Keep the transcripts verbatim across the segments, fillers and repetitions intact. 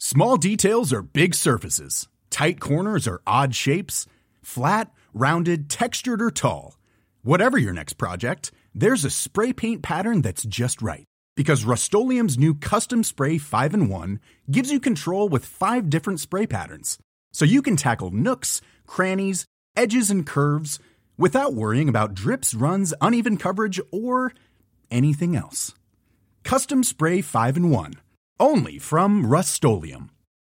Small details are big surfaces. Tight corners are odd shapes. Flat, rounded, textured, or tall. Whatever your next project, there's a spray paint pattern that's just right. Because Rust-Oleum's new Custom Spray five in one gives you control with five different spray patterns. So you can tackle nooks, crannies, edges, and curves without worrying about drips, runs, uneven coverage, or anything else. Custom Spray five in one. Only from Rust-Oleum.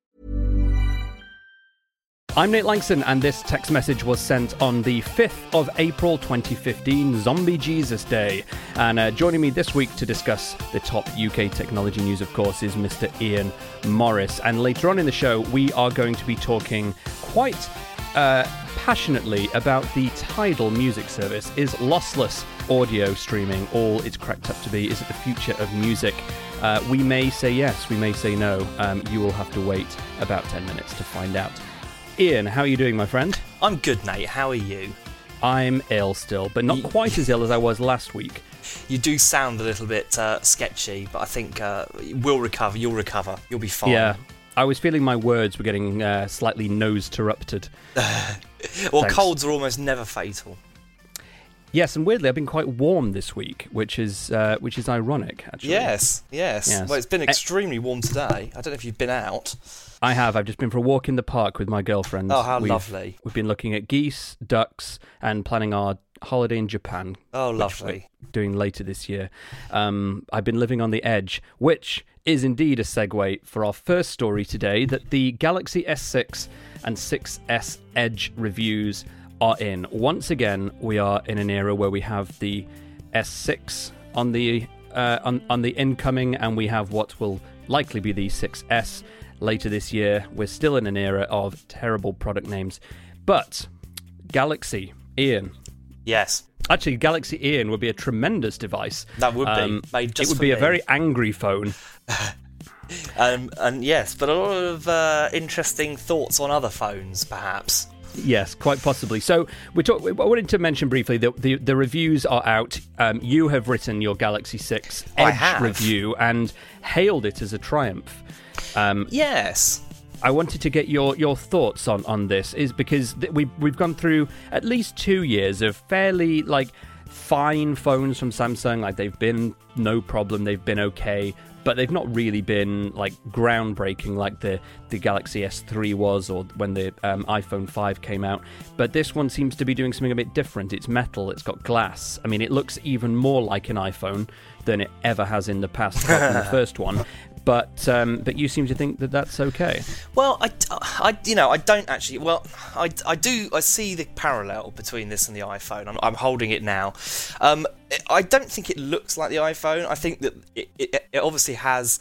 I'm Nate Langston, and this text message was sent on the fifth of April twenty fifteen, Zombie Jesus Day. And uh, joining me this week to discuss the top U K technology news, of course, is Mister Ian Morris. And later on in the show, we are going to be talking quite uh, passionately about the Tidal music service. Is lossless audio streaming all it's cracked up to be? Is it the future of music? Uh, we may say yes, we may say no. Um, you will have to wait about ten minutes to find out. Ian, how are you doing, my friend? I'm good, Nate. How are you? I'm ill still, but not quite as ill as I was last week. You do sound a little bit uh, sketchy, but I think uh, we'll recover. You'll recover. You'll be fine. Yeah, I was feeling my words were getting uh, slightly nose-terrupted. Well, Thanks. Colds are almost never fatal. Yes, and weirdly, I've been quite warm this week, which is uh, which is ironic, actually. Yes, yes, yes. Well, it's been extremely warm today. I don't know if you've been out. I have. I've just been for a walk in the park with my girlfriend. Oh, how we've, lovely. We've been looking at geese, ducks, and planning our holiday in Japan. Oh, lovely. We're doing later this year. Um, I've been living on the edge, which is indeed a segue for our first story today, that the Galaxy S six and six S Edge reviews are in. Once again, we are in an era where we have the S six on the uh, on, on the incoming, and we have what will likely be the six S later this year. We're still in an era of terrible product names. But Galaxy, Ian. Yes. Actually, Galaxy Ian would be a tremendous device. That would be. Um, made just it would for be me. a very angry phone. um, and yes, but a lot of uh, interesting thoughts on other phones, perhaps. Yes, quite possibly. So we talk, I wanted to mention briefly that the, the reviews are out. Um, you have written your Galaxy six Edge review and hailed it as a triumph. Um, yes. I wanted to get your, your thoughts on, on this, is because th- we, we've gone through at least two years of fairly, like, fine phones from Samsung. Like, they've been no problem, they've been okay, but they've not really been, like, groundbreaking like the, the Galaxy S three was, or when the um, iPhone five came out. But this one seems to be doing something a bit different. It's metal, it's got glass. I mean, it looks even more like an iPhone than it ever has in the past, apart from the first one. But um, but you seem to think that that's okay. Well, I, I you know I don't actually. Well, I, I do. I see the parallel between this and the iPhone. I'm, I'm holding it now. Um, I don't think it looks like the iPhone. I think that it, it, it obviously has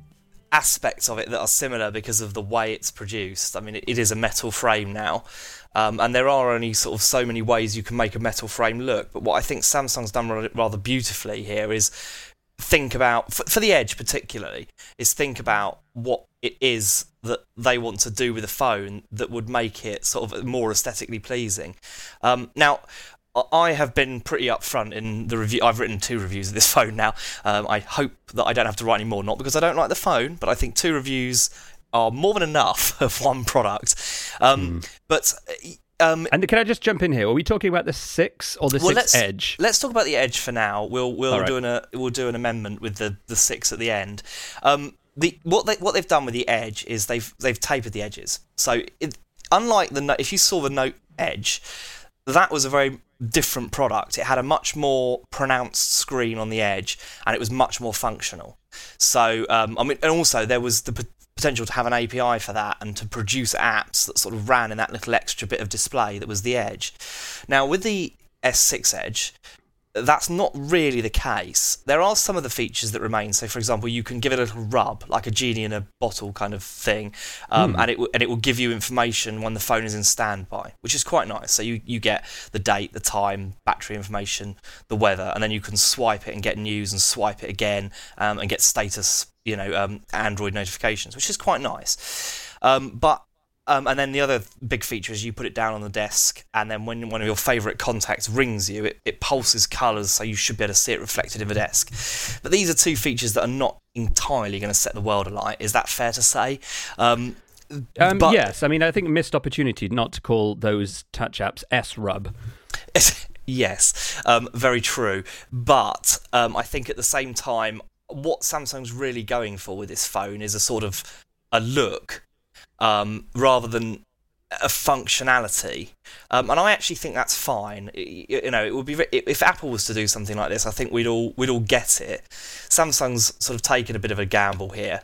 aspects of it that are similar because of the way it's produced. I mean, it, it is a metal frame now. Um, and there are only sort of so many ways you can make a metal frame look. But what I think Samsung's done rather beautifully here is think about, for, for the Edge particularly, is think about what it is that they want to do with a phone that would make it sort of more aesthetically pleasing. Um, now, I have been pretty upfront in the review. I've written two reviews of this phone now. Um, I hope that I don't have to write any more, not because I don't like the phone, but I think two reviews are more than enough of one product. Um, mm. But... Um, and can I just jump in here? Are we talking about the six or the well, six let's, Edge? Let's talk about the Edge for now. We'll we'll right. do an uh, we'll do an amendment with the, the six at the end. Um, the what they what they've done with the Edge is they've they've tapered the edges. So it, unlike the if you saw the Note Edge, that was a very different product. It had a much more pronounced screen on the edge, and it was much more functional. So um, I mean, and also there was the potential to have an A P I for that and to produce apps that sort of ran in that little extra bit of display that was the Edge. Now, with the S six Edge, that's not really the case. There are some of the features that remain. So, for example, you can give it a little rub, like a genie in a bottle kind of thing, um, mm. and it w- and it will give you information when the phone is in standby, which is quite nice. So you, you get the date, the time, battery information, the weather, and then you can swipe it and get news, and swipe it again um, and get status, you know, um, Android notifications, which is quite nice. Um, but Um, and then the other big feature is you put it down on the desk, and then when one of your favourite contacts rings you, it, it pulses colours, so you should be able to see it reflected in the desk. But these are two features that are not entirely going to set the world alight. Is that fair to say? Um, um, but, yes, I mean, I think a missed opportunity not to call those touch apps S-Rub. Yes, um, very true. But um, I think at the same time, what Samsung's really going for with this phone is a sort of a look, um, rather than a functionality. Um, and I actually think that's fine. It, you know, it would be if Apple was to do something like this, I think we'd all we'd all get it. Samsung's sort of taken a bit of a gamble here.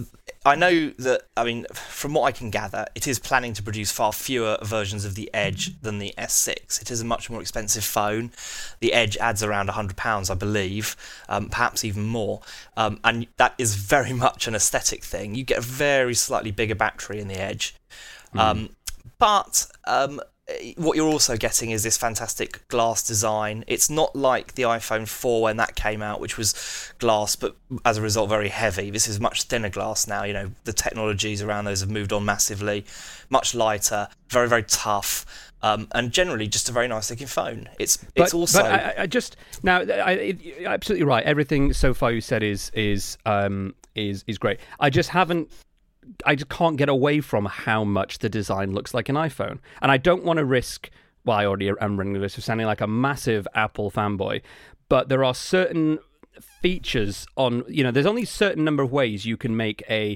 I know that, I mean, from what I can gather, it is planning to produce far fewer versions of the Edge than the S six. It is a much more expensive phone. The Edge adds around one hundred pounds, I believe, um, perhaps even more. Um, and that is very much an aesthetic thing. You get a very slightly bigger battery in the Edge. Mm. Um, but um, what you're also getting is this fantastic glass design. It's not like the iPhone four when that came out, which was glass, but as a result very heavy. This is much thinner glass now. You know, the technologies around those have moved on massively, much lighter, very, very tough, um, and generally just a very nice looking phone. It's but, it's also. But I, I just now, I, it, you're absolutely right. Everything so far you said is is um, is is great. I just haven't. I just can't get away from how much the design looks like an iPhone. And I don't want to risk, well, I already am running the risk of sounding like a massive Apple fanboy, but there are certain features on, you know, there's only a certain number of ways you can make a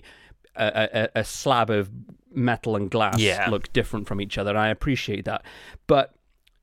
a, a, a slab of metal and glass yeah. look different from each other, and I appreciate that. But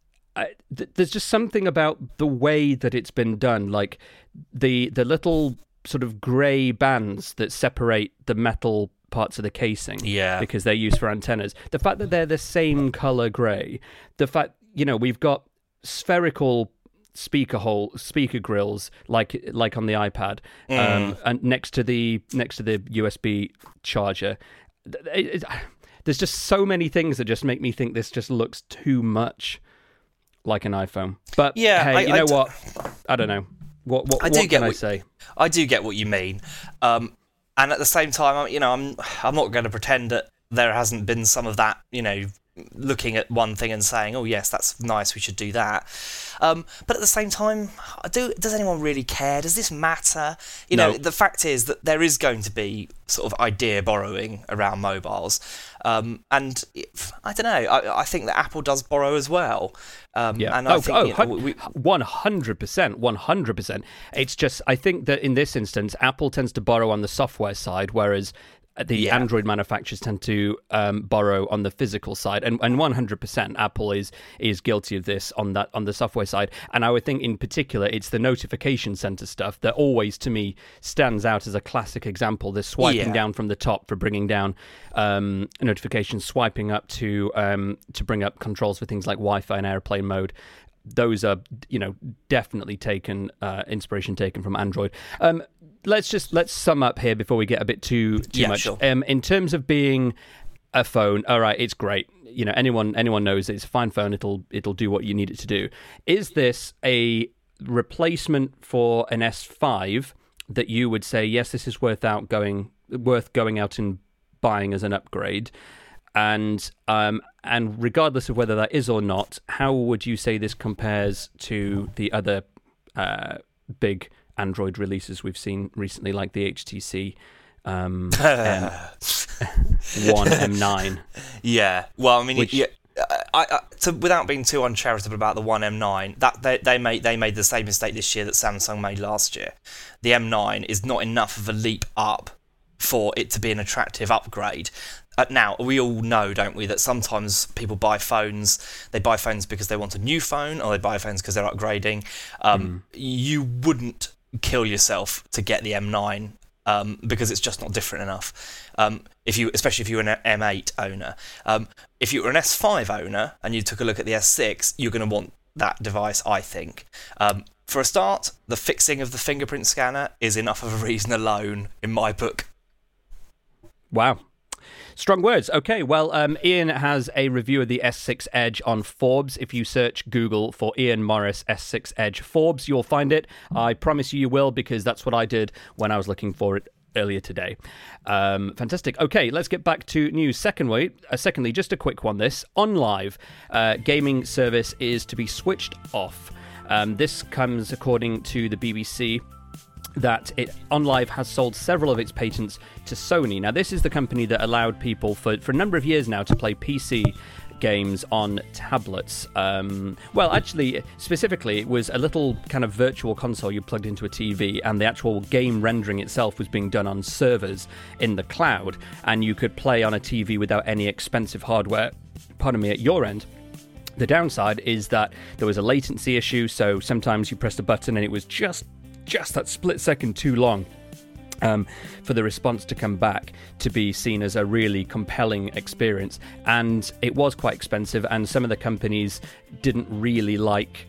I, th- there's just something about the way that it's been done, like the the little sort of grey bands that separate the metal parts of the casing, yeah, because they're used for antennas. The fact that they're the same color grey, the fact, you know, we've got spherical speaker hole, speaker grills like like on the iPad, mm. um, and next to the next to the U S B charger. It, it, there's just so many things that just make me think this just looks too much like an iPhone. But yeah, hey, I, you I know d- what? I don't know. What what, I do what get can what, I say? I do get what you mean. Um, And at the same time, you know, I'm I'm not going to pretend that there hasn't been some of that, you know, looking at one thing and saying, oh, yes, that's nice, we should do that. Um, but at the same time, do does anyone really care? Does this matter? You No. know, the fact is that there is going to be sort of idea borrowing around mobiles. Um, and if, I don't know, I, I think that Apple does borrow as well. Um, Yeah. And I oh, think, oh, you know, we, one hundred percent, one hundred percent. It's just, I think that in this instance, Apple tends to borrow on the software side, whereas the Yeah. Android manufacturers tend to um, borrow on the physical side, and and one hundred percent Apple is is guilty of this on that on the software side. And I would think in particular it's the notification center stuff that always to me stands out as a classic example. The swiping Yeah. down from the top for bringing down um, notifications, swiping up to um, to bring up controls for things like Wi-Fi and airplane mode. Those are, you know, definitely taken uh, inspiration taken from Android. Um, let's just let's sum up here before we get a bit too too Yeah, much. sure. Um, in terms of being a phone, all right, it's great. You know, anyone anyone knows it's a fine phone. It'll it'll do what you need it to do. Is this a replacement for an S five that you would say yes, this is worth out going worth going out and buying as an upgrade? And um, and regardless of whether that is or not, how would you say this compares to the other uh, big Android releases we've seen recently, like the H T C um, M one M nine? Yeah, well, I mean, Which- yeah, I, I, so without being too uncharitable about the one M nine, that they, they made they made the same mistake this year that Samsung made last year. The M nine is not enough of a leap up for it to be an attractive upgrade. Uh, now, we all know, don't we, that sometimes people buy phones, they buy phones because they want a new phone, or they buy phones because they're upgrading. Um, mm. You wouldn't kill yourself to get the M nine um, because it's just not different enough. Um, if you, especially if you're an M eight owner. Um, if you were an S five owner and you took a look at the S six, you're going to want that device, I think. Um, for a start, the fixing of the fingerprint scanner is enough of a reason alone, in my book. Wow. Strong words. Okay, well, um, Ian has a review of the S six Edge on Forbes. If you search Google for Ian Morris S six Edge Forbes, you'll find it. I promise you you will, because that's what I did when I was looking for it earlier today. Um, fantastic. Okay, let's get back to news. Secondly, uh, secondly, just a quick one. This OnLive uh, gaming service is to be switched off. Um, this comes according to the B B C. That it, OnLive has sold several of its patents to Sony. Now, this is the company that allowed people for, for a number of years now to play P C games on tablets. Um, well, actually, specifically, it was a little kind of virtual console you plugged into a T V, and the actual game rendering itself was being done on servers in the cloud, and you could play on a T V without any expensive hardware, pardon me, at your end. The downside is that there was a latency issue, so sometimes you pressed a button and it was just just that split second too long um, for the response to come back to be seen as a really compelling experience. And it was quite expensive, and some of the companies didn't really like...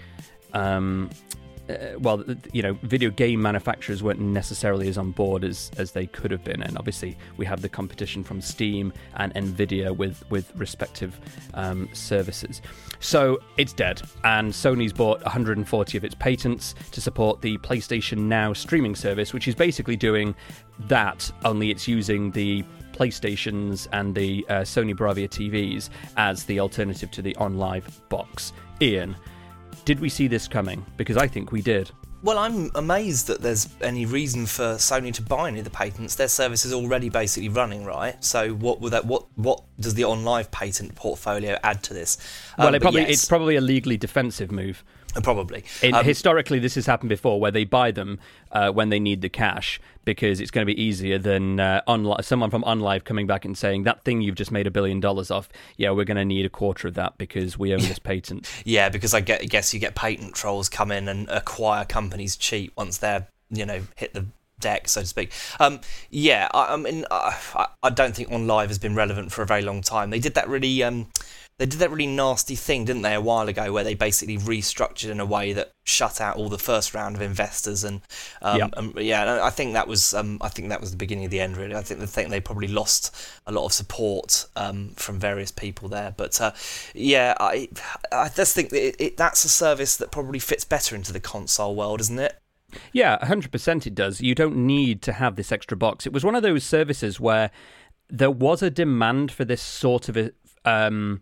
Um, Uh, well, you know, video game manufacturers weren't necessarily as on board as, as they could have been, and obviously we have the competition from Steam and Nvidia with with respective um, services. So it's dead, and Sony's bought one hundred forty of its patents to support the PlayStation Now streaming service, which is basically doing that, only it's using the PlayStations and the uh, Sony Bravia T Vs as the alternative to the OnLive box. Ian, did we see this coming? Because I think we did. Well, I'm amazed that there's any reason for Sony to buy any of the patents. Their service is already basically running, right? So what would that? What what does the OnLive patent portfolio add to this? Well, um, it probably yes. it's probably a legally defensive move. Probably. In, um, historically, this has happened before, where they buy them uh, when they need the cash, because it's going to be easier than uh, on, someone from OnLive coming back and saying, that thing you've just made a billion dollars off, yeah, we're going to need a quarter of that because we own this patent. Yeah, because I, get, I guess you get patent trolls come in and acquire companies cheap once they're, you know, hit the deck, so to speak. Um, yeah, I, I mean, I, I don't think OnLive has been relevant for a very long time. They did that really... Um, They did that really nasty thing, didn't they, a while ago, where they basically restructured in a way that shut out all the first round of investors, and um, yep. um, yeah, I think that was um, I think that was the beginning of the end. Really, I think they think they probably lost a lot of support um, from various people there. But uh, yeah, I I just think that it, it, that's a service that probably fits better into the console world, isn't it? Yeah, one hundred percent it does. You don't need to have this extra box. It was one of those services where there was a demand for this sort of a um,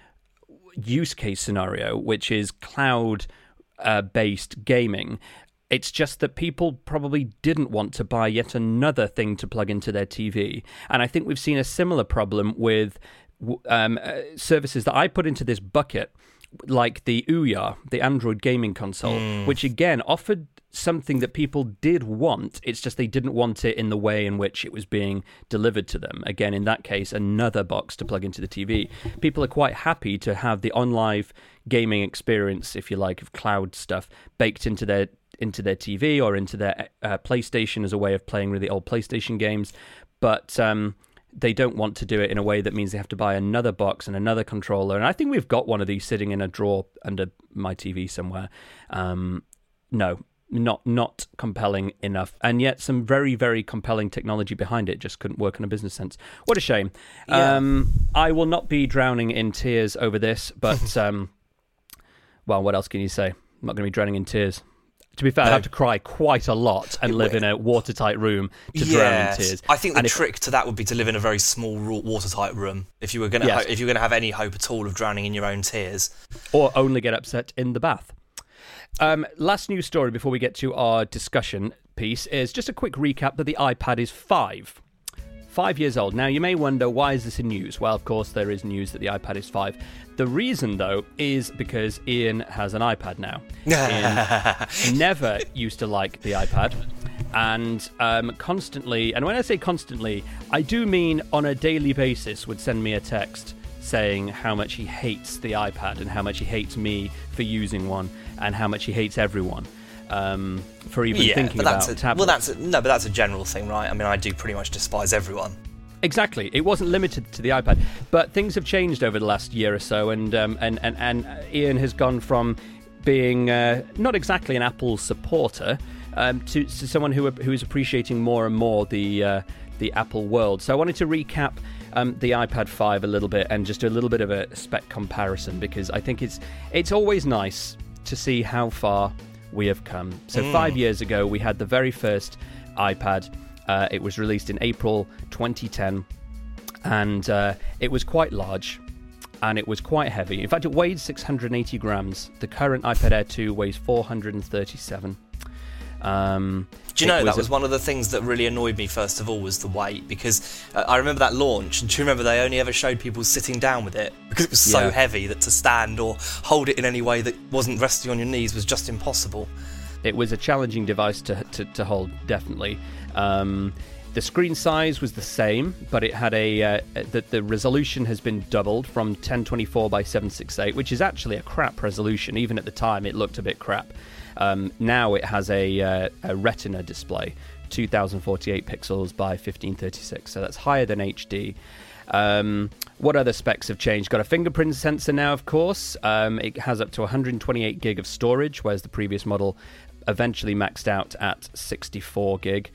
use case scenario, which is cloud uh, based gaming. It's just that people probably didn't want to buy yet another thing to plug into their T V. And I think we've seen a similar problem with um, uh, services that I put into this bucket, like the Ouya, the Android gaming console, mm. which again offered something that people did want. It's just they didn't want it in the way in which it was being delivered to them. Again, in that case, another box to plug into the T V. People are quite happy to have the OnLive gaming experience, if you like, of cloud stuff baked into their into their T V or into their uh, PlayStation as a way of playing really old PlayStation games. But um, they don't want to do it in a way that means they have to buy another box and another controller. And I think we've got one of these sitting in a drawer under my T V somewhere. Um, no. Not not compelling enough, and yet some very, very compelling technology behind it just couldn't work in a business sense. What a shame. Yeah. Um, I will not be drowning in tears over this, but, um, well, what else can you say? I'm not going to be drowning in tears. To be fair, no. I have to cry quite a lot and live in a watertight room to yes. drown in tears. I think the and trick if, to that would be to live in a very small, watertight room if you were going to yes. ho- if you were going to have any hope at all of drowning in your own tears, or only get upset in the bath. Um, last news story before we get to our discussion piece is just a quick recap that the iPad is five. Five years old. Now, you may wonder, why is this in news? Well, of course, there is news that the iPad is five. The reason, though, is because Ian has an iPad now. Ian never used to like the iPad. And um, constantly, and when I say constantly, I do mean on a daily basis, would send me a text saying how much he hates the iPad and how much he hates me for using one and how much he hates everyone um, for even yeah, thinking but that's about a, tablets. Well, that's a, no, but that's a general thing, right? I mean, I do pretty much despise everyone. Exactly. It wasn't limited to the iPad, but things have changed over the last year or so, and um, and, and and Ian has gone from being uh, not exactly an Apple supporter um, to, to someone who who is appreciating more and more the uh, the Apple world. So I wanted to recap Um, the iPad five a little bit and just do a little bit of a spec comparison, because I think it's it's always nice to see how far we have come. So mm. five years ago we had the very first iPad, Uh, it was released in April twenty ten, and uh, it was quite large, and it was quite heavy. In fact, it weighed six hundred eighty grams. The current iPad Air two weighs four hundred thirty-seven. Um, Do you know, was that was a... one of the things that really annoyed me, first of all, was the weight, because uh, I remember that launch, and do you remember they only ever showed people sitting down with it, because it was so yeah. heavy that to stand or hold it in any way that wasn't resting on your knees was just impossible. It was a challenging device to to, to hold, definitely. Um, the screen size was the same, but it had a uh, the, the resolution has been doubled from ten twenty-four by seven sixty-eight, which is actually a crap resolution. Even at the time, it looked a bit crap. Um, now it has a, uh, a Retina display, two thousand forty-eight pixels by fifteen thirty-six, so that's higher than H D. Um, what other specs have changed? Got a fingerprint sensor now, of course. Um, it has up to one hundred twenty-eight gig of storage, whereas the previous model eventually maxed out at sixty-four gig.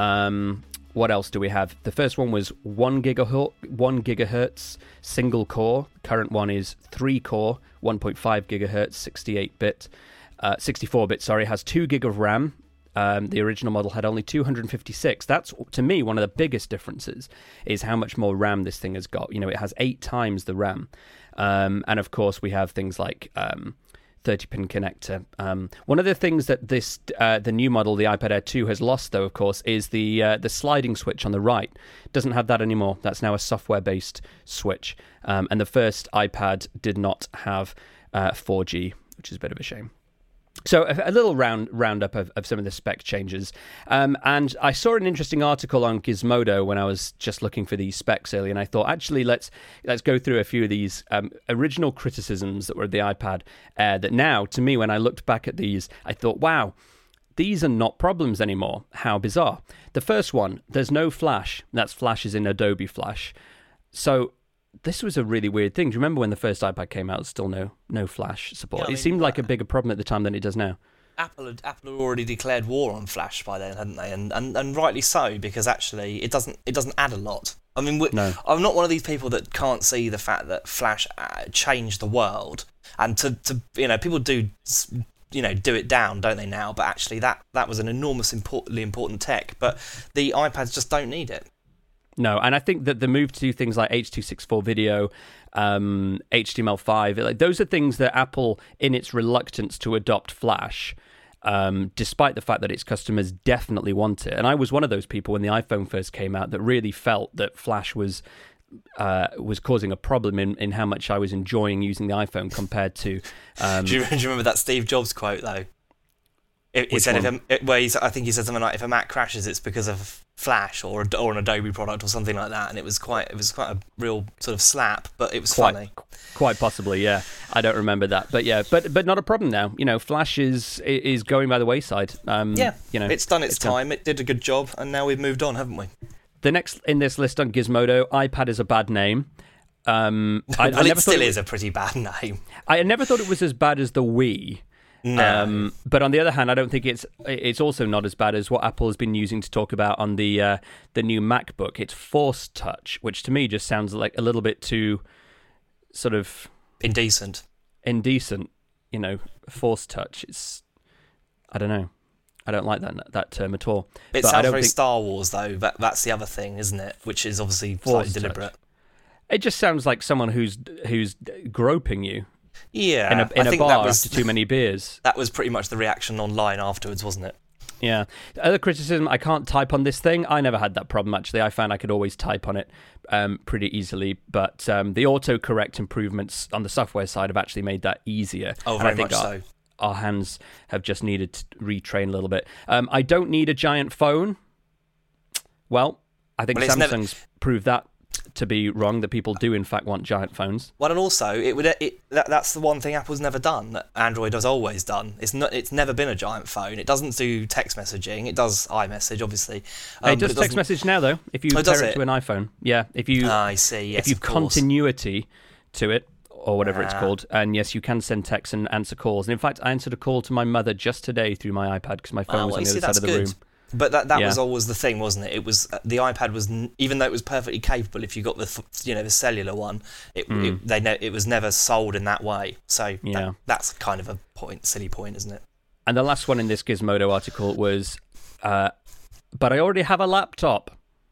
Um, what else do we have? The first one was one gigahertz, one gigahertz single core. Current one is three core, one point five gigahertz, sixty-eight bit. Uh, sixty-four bit, sorry, has two gig of RAM. Um, the original model had only two hundred fifty-six. That's, to me, one of the biggest differences is how much more RAM this thing has got. You know, it has eight times the RAM. Um, and, of course, we have things like um, thirty-pin connector. Um, one of the things that this uh, the new model, the iPad Air two, has lost, though, of course, is the uh, the sliding switch on the right. Doesn't have that anymore. That's now a software-based switch. Um, and the first iPad did not have uh, four G, which is a bit of a shame. So a, a little round roundup of, of some of the spec changes. Um, and I saw an interesting article on Gizmodo when I was just looking for these specs earlier, and I thought, actually, let's let's go through a few of these um, original criticisms that were the iPad Air that now, to me, when I looked back at these, I thought, wow, these are not problems anymore. How bizarre. The first one, there's no flash. That's Flash is in Adobe Flash. So this was a really weird thing. Do you remember when the first iPad came out? Still no no Flash support. Yeah, I mean, it seemed like a bigger problem at the time than it does now. Apple had, Apple had already declared war on Flash by then, hadn't they? And, and and rightly so, because actually it doesn't it doesn't add a lot. I mean, no. I'm not one of these people that can't see the fact that Flash changed the world, and to, to you know people do you know do it down, don't they now? But actually that that was an enormous importantly important tech. But the iPads just don't need it. No, and I think that the move to do things like H two sixty-four video, um, H T M L five, like those are things that Apple, in its reluctance to adopt Flash, um, despite the fact that its customers definitely want it. And I was one of those people when the iPhone first came out that really felt that Flash was uh, was causing a problem in, in how much I was enjoying using the iPhone compared to... Um, do, you, do you remember that Steve Jobs quote, though? He, he said, if a, where he's, I think he said something like, if a Mac crashes, it's because of Flash or or an Adobe product or something like that, and it was quite it was quite a real sort of slap, but it was quite, funny. Quite possibly, yeah. I don't remember that, but yeah, but but not a problem now. You know, Flash is is going by the wayside. Um, yeah, you know, it's done its, it's time. Done. It did a good job, and now we've moved on, haven't we? The next in this list on Gizmodo, iPad is a bad name. Um, I, well, I never it still it is a pretty bad name. I never thought it was as bad as the Wii. No. Um, but on the other hand, I don't think it's it's also not as bad as what Apple has been using to talk about on the uh, the new MacBook. It's Force Touch, which to me just sounds like a little bit too sort of indecent. Indecent, you know, Force Touch. It's I don't know. I don't like that that term at all. It but sounds I don't very think... Star Wars, though. That, that's the other thing, isn't it? Which is obviously Force slightly deliberate. touch. It just sounds like someone who's who's groping you. Yeah, in a, in I a think bar that was, after too many beers. That was pretty much the reaction online afterwards, wasn't it? Yeah. Other criticism, I can't type on this thing. I never had that problem, actually. I found I could always type on it um, pretty easily. But um, the autocorrect improvements on the software side have actually made that easier. Oh, and very I think much our, so. Our hands have just needed to retrain a little bit. Um, I don't need a giant phone. Well, I think well, Samsung's never... proved that to be wrong, that people do in fact want giant phones. Well, and also it would it, that, that's the one thing Apple's never done that Android has always done. It's not it's never been a giant phone. It doesn't do text messaging. It does iMessage, obviously. Um, it does it text message now, though. If you oh, pair it, it to an iPhone, yeah. If you ah, I see. Yes, if you've of course. continuity to it or whatever ah. it's called, and yes, you can send texts and answer calls. And in fact, I answered a call to my mother just today through my iPad because my phone oh, was well, on the see, other side of the good. room. But that that yeah. was always the thing, wasn't it? It was the iPad was even though it was perfectly capable. If you got the you know the cellular one, it, mm. it they ne- it was never sold in that way. So yeah. that, that's kind of a point, silly point, isn't it? And the last one in this Gizmodo article was uh, but I already have a laptop.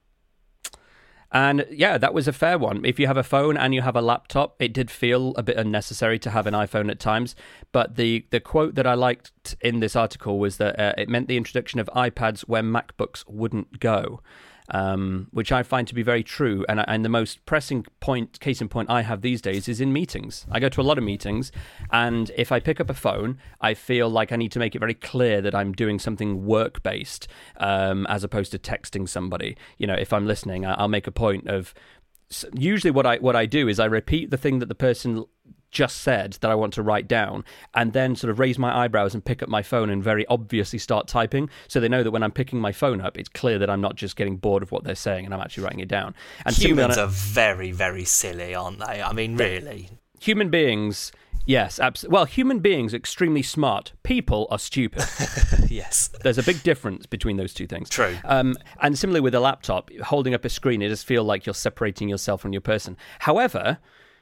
And yeah, that was a fair one. If you have a phone and you have a laptop, it did feel a bit unnecessary to have an iPhone at times. But the, the quote that I liked in this article was that uh, it meant the introduction of iPads where MacBooks wouldn't go, um, which I find to be very true. And, and the most pressing point, case in point I have these days is in meetings. I go to a lot of meetings, and if I pick up a phone, I feel like I need to make it very clear that I'm doing something work-based, um, as opposed to texting somebody. You know, if I'm listening, I'll make a point of... Usually what I what I do is I repeat the thing that the person just said that I want to write down, and then sort of raise my eyebrows and pick up my phone and very obviously start typing, so they know that when I'm picking my phone up, it's clear that I'm not just getting bored of what they're saying and I'm actually writing it down. And humans are very, very silly, aren't they? I mean, really. Human beings, yes, absolutely. Well, human beings are extremely smart. People are stupid. Yes. There's a big difference between those two things. True. Um, and similarly with a laptop, holding up a screen, it does feel like you're separating yourself from your person. However,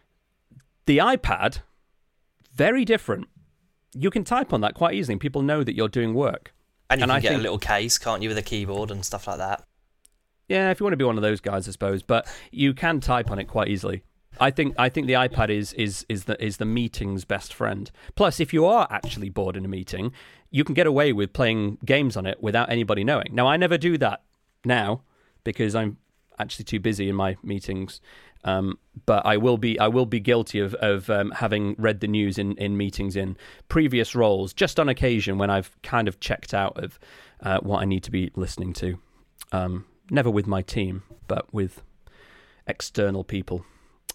the iPad, very different. You can type on that quite easily, and people know that you're doing work. And you and can I get think, a little case, can't you, with a keyboard and stuff like that? Yeah, if you want to be one of those guys, I suppose. But you can type on it quite easily. I think I think the iPad is is is the is the meeting's best friend. Plus, if you are actually bored in a meeting, you can get away with playing games on it without anybody knowing. Now, I never do that now because I'm actually too busy in my meetings. Um, but I will be I will be guilty of of um, having read the news in, in meetings in previous roles, just on occasion when I've kind of checked out of uh, what I need to be listening to. Um, never with my team, but with external people.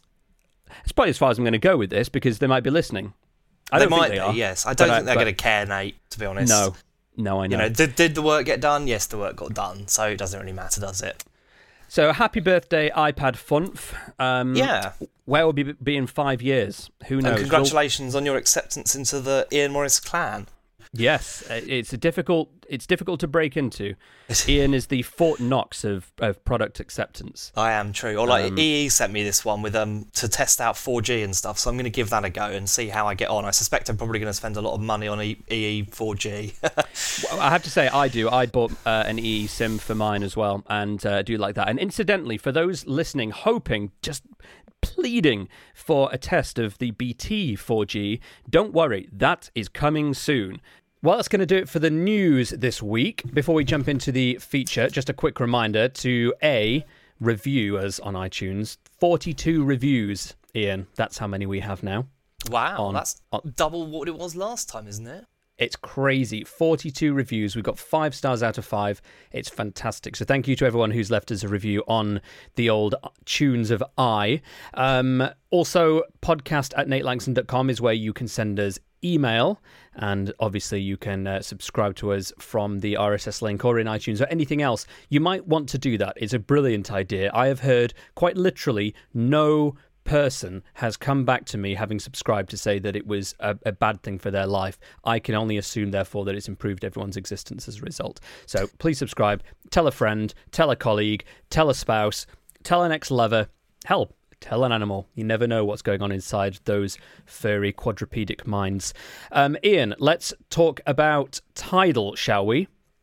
It's probably as far as I'm going to go with this because they might be listening. I they don't might think they be, are, yes. I don't think I, they're going to care, Nate, to be honest. No, no, I know. You know, did, did the work get done? Yes, the work got done, so it doesn't really matter, does it? So, happy birthday, iPad Funf. Um, yeah. Where will we be in five years? Who knows? And congratulations You'll... on your acceptance into the Ian Morris clan. Yes, it's a difficult. It's difficult to break into. Ian is the Fort Knox of, of product acceptance. I am true. Or like um, E E sent me this one with um to test out four G and stuff, so I'm going to give that a go and see how I get on. I suspect I'm probably going to spend a lot of money on E E four G. Well, I have to say, I do. I bought uh, an E E SIM for mine as well, and uh, do like that. And incidentally, for those listening, hoping, just pleading for a test of the B T four G, don't worry, that is coming soon. Well, that's going to do it for the news this week. Before we jump into the feature, just a quick reminder to A, review us on iTunes. forty-two reviews, Ian. That's how many we have now. Wow, on, that's on, double what it was last time, isn't it? It's crazy. forty-two reviews. We've got five stars out of five. It's fantastic. So thank you to everyone who's left us a review on the old tunes of I. Um, also, podcast at nate langston dot com is where you can send us email, and obviously you can uh, subscribe to us from the R S S link or in iTunes or anything else. You might want to do that. It's a brilliant idea. I have heard quite literally no person has come back to me having subscribed to say that it was a, a bad thing for their life. I can only assume, therefore, that it's improved everyone's existence as a result. So please subscribe, tell a friend, tell a colleague, tell a spouse, tell an ex-lover, hell, tell an animal. You never know what's going on inside those furry quadrupedic minds. Um, Ian, let's talk about Tidal, shall we?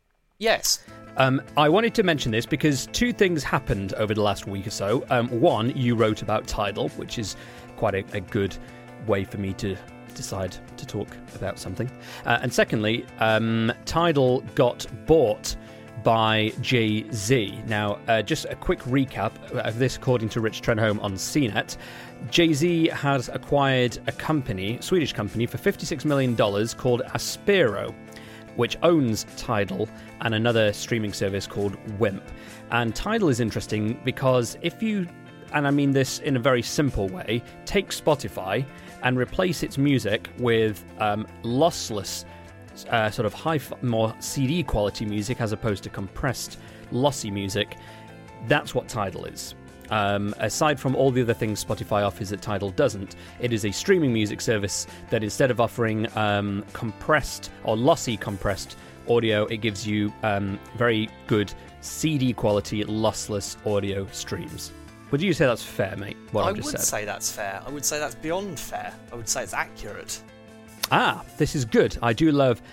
Yes. Um, I wanted to mention this because two things happened over the last week or so. Um, one, you wrote about Tidal, which is quite a, a good way for me to decide to talk about something. Uh, and secondly, um, Tidal got bought by Jay-Z. Now, uh, just a quick recap of this, according to Rich Trenholm on C net. Jay-Z has acquired a company, a Swedish company, for fifty-six million dollars called Aspero, which owns Tidal and another streaming service called Wimp. And Tidal is interesting because if you, and I mean this in a very simple way, take Spotify and replace its music with um, lossless, uh, sort of high, more C D quality music as opposed to compressed, lossy music, that's what Tidal is. Um, aside from all the other things Spotify offers that Tidal doesn't, it is a streaming music service that instead of offering um, compressed or lossy compressed audio, it gives you um, very good C D quality lossless audio streams. Would you say that's fair, mate? What I I've just would said? say that's fair. I would say that's beyond fair. I would say it's accurate. Ah, this is good. I do love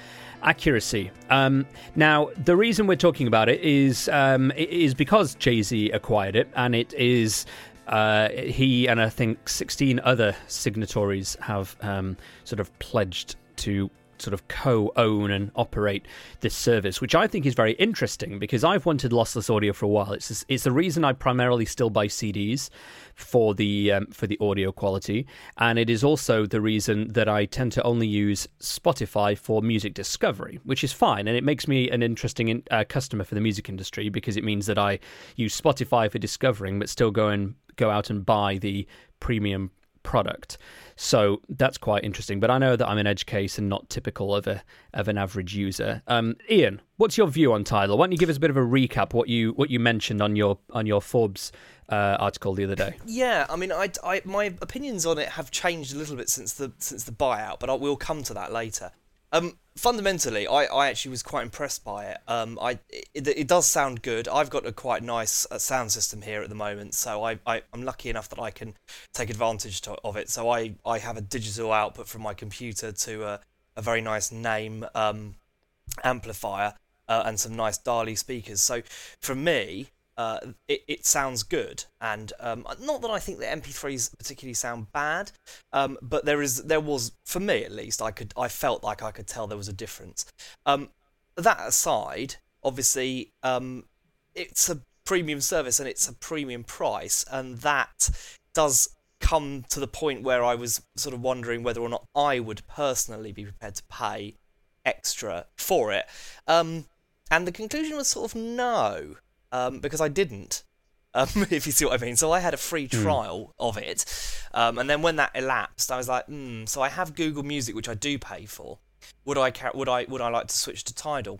Accuracy. Um, now, the reason we're talking about it is um, is because Jay-Z acquired it, and it is uh, he and I think sixteen other signatories have um, sort of pledged to sort of co-own and operate this service, which I think is very interesting because I've wanted lossless audio for a while. It's it's the reason I primarily still buy C Ds for the um, for the audio quality, and it is also the reason that I tend to only use Spotify for music discovery, which is fine, and it makes me an interesting uh, customer for the music industry because it means that I use Spotify for discovering, but still go and go out and buy the premium product. So that's quite interesting. But I know that I'm an edge case and not typical of a of an average user. Um, Ian, what's your view on Tidal? Why don't you give us a bit of a recap what you what you mentioned on your on your Forbes uh, article the other day? Yeah, I mean, I, I my opinions on it have changed a little bit since the since the buyout, but I will come to that later. Um, fundamentally, I, I actually was quite impressed by it. Um, I it, it does sound good. I've got a quite nice uh, sound system here at the moment, so I, I I'm lucky enough that I can take advantage to, of it. So I, I have a digital output from my computer to a, a very nice name um, amplifier uh, and some nice Dali speakers. So for me, uh, it, it sounds good, and um, not that I think the M P threes particularly sound bad, um, but there is there was, for me at least, I could I felt like I could tell there was a difference. Um, that aside, obviously, um, it's a premium service and it's a premium price, and that does come to the point where I was sort of wondering whether or not I would personally be prepared to pay extra for it, um, and the conclusion was sort of no. Um, because I didn't, um, if you see what I mean. So I had a free trial mm. of it, um, and then when that elapsed, I was like, hmm. So I have Google Music, which I do pay for. Would I would I would I like to switch to Tidal?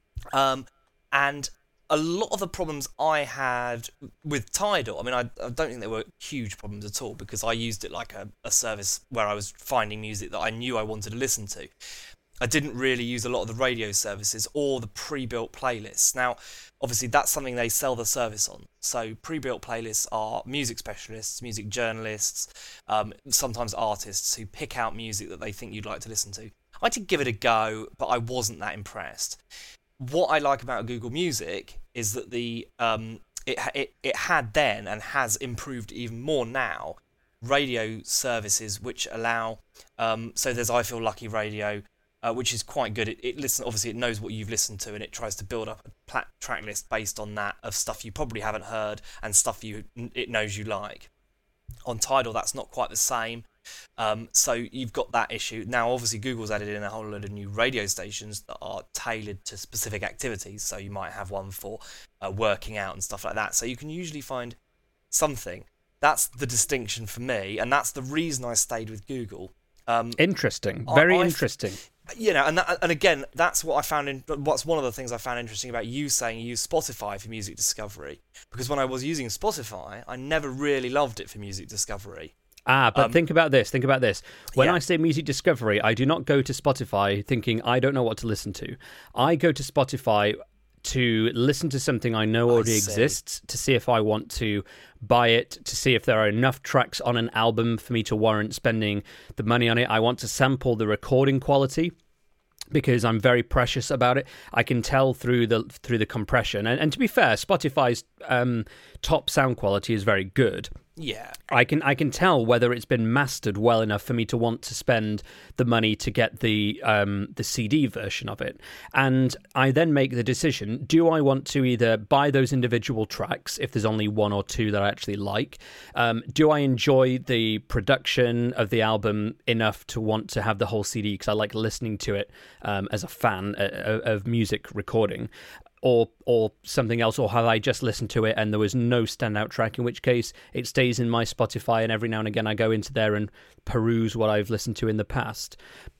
Um, and a lot of the problems I had with Tidal, I mean, I, I don't think they were huge problems at all because I used it like a, a service where I was finding music that I knew I wanted to listen to. I didn't really use a lot of the radio services or the pre-built playlists. Now, obviously, that's something they sell the service on. So pre-built playlists are music specialists, music journalists, um, sometimes artists who pick out music that they think you'd like to listen to. I did give it a go, but I wasn't that impressed. What I like about Google Music is that the um, it it it had then and has improved even more now radio services which allow um, so there's I Feel Lucky Radio. Uh, which is quite good. It, it listen obviously it knows what you've listened to and it tries to build up a plat- track list based on that of stuff you probably haven't heard and stuff you it knows you like. On Tidal, that's not quite the same. Um, so you've got that issue. Now, obviously, Google's added in a whole load of new radio stations that are tailored to specific activities. So you might have one for uh, working out and stuff like that. So you can usually find something. That's the distinction for me, and that's the reason I stayed with Google. Um, interesting, very I, interesting. You know, and that, and again, that's what I found. In, what's one of the things I found interesting about you saying you use Spotify for music discovery, because when I was using Spotify, I never really loved it for music discovery. Ah, but um, think about this. Think about this. When yeah. I say music discovery, I do not go to Spotify thinking I don't know what to listen to. I go to Spotify to listen to something I know already I exists, to see if I want to buy it, to see if there are enough tracks on an album for me to warrant spending the money on it. I want to sample the recording quality because I'm very precious about it. I can tell through the through the compression. And, and to be fair, Spotify's um, top sound quality is very good. Yeah. I can I can tell whether it's been mastered well enough for me to want to spend the money to get the um, the C D version of it. And I then make the decision, do I want to either buy those individual tracks, if there's only one or two that I actually like? Um, do I enjoy the production of the album enough to want to have the whole C D because I like listening to it um, as a fan of, of music recording? Or or something else, or have I just listened to it and there was no standout track, in which case it stays in my Spotify and every now and again I go into there and peruse what I've listened to in the past.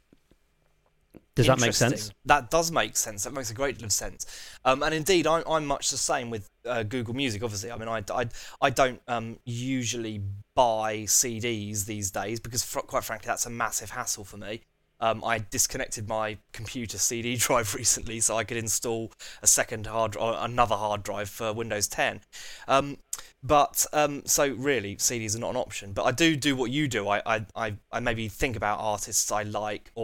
Does that make sense? That does make sense. That makes a great deal of sense. Um, and indeed, I'm, I'm much the same with uh, Google Music, obviously. I mean, I, I, I don't um, usually buy C Ds these days because, fr- quite frankly, that's a massive hassle for me. Um, I disconnected my computer C D drive recently so I could install a second hard or another hard drive for Windows ten. Um, but um, so really, C Ds are not an option. But I do do what you do. I I, I, I maybe think about artists I like or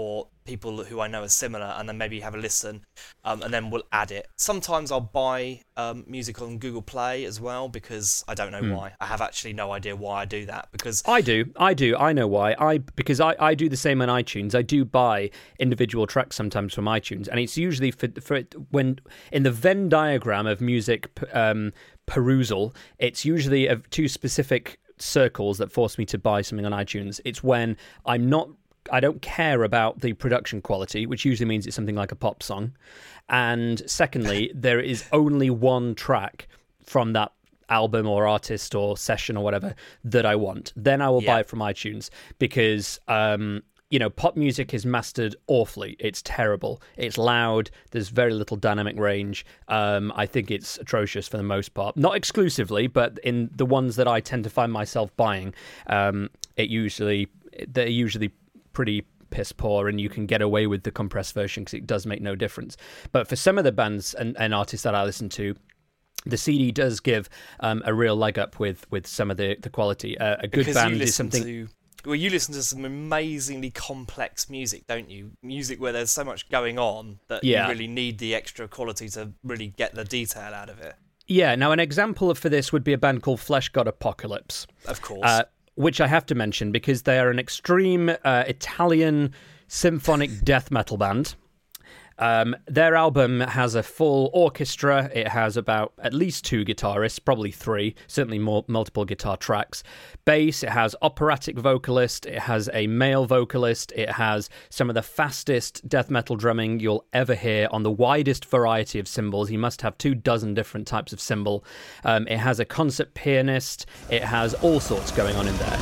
people who I know are similar, and then maybe have a listen, um, and then we'll add it. Sometimes I'll buy um, music on Google Play as well, because I don't know mm. why. I have actually no idea why I do that. Because I do, I do, I know why. I because I, I do the same on iTunes. I do buy individual tracks sometimes from iTunes, and it's usually for for when in the Venn diagram of music um, perusal, it's usually of two specific circles that force me to buy something on iTunes. It's when I'm not. I don't care about the production quality, which usually means it's something like a pop song. And secondly, there is only one track from that album or artist or session or whatever that I want. Then I will yeah. buy it from iTunes, because, um, you know, pop music is mastered awfully. It's terrible. It's loud. There's very little dynamic range. Um, I think it's atrocious for the most part. Not exclusively, but in the ones that I tend to find myself buying, um, it usually they're usually pretty piss poor, and you can get away with the compressed version because it does make no difference. But for some of the bands and, and artists that I listen to, the C D does give um, a real leg up with, with some of the, the quality. Uh, a good because band is something... To, well, you listen to some amazingly complex music, don't you? Music where there's so much going on that yeah. you really need the extra quality to really get the detail out of it. Yeah, now an example for this would be a band called Flesh God Apocalypse. Of course. Uh, which I have to mention because they are an extreme uh, Italian symphonic death metal band. Um, their album has a full orchestra. It has about at least two guitarists, probably three, certainly more multiple guitar tracks. Bass, it has operatic vocalist, it has a male vocalist, it has some of the fastest death metal drumming you'll ever hear on the widest variety of cymbals. You must have two dozen different types of cymbal. Um, it has a concert pianist. It has all sorts going on in there.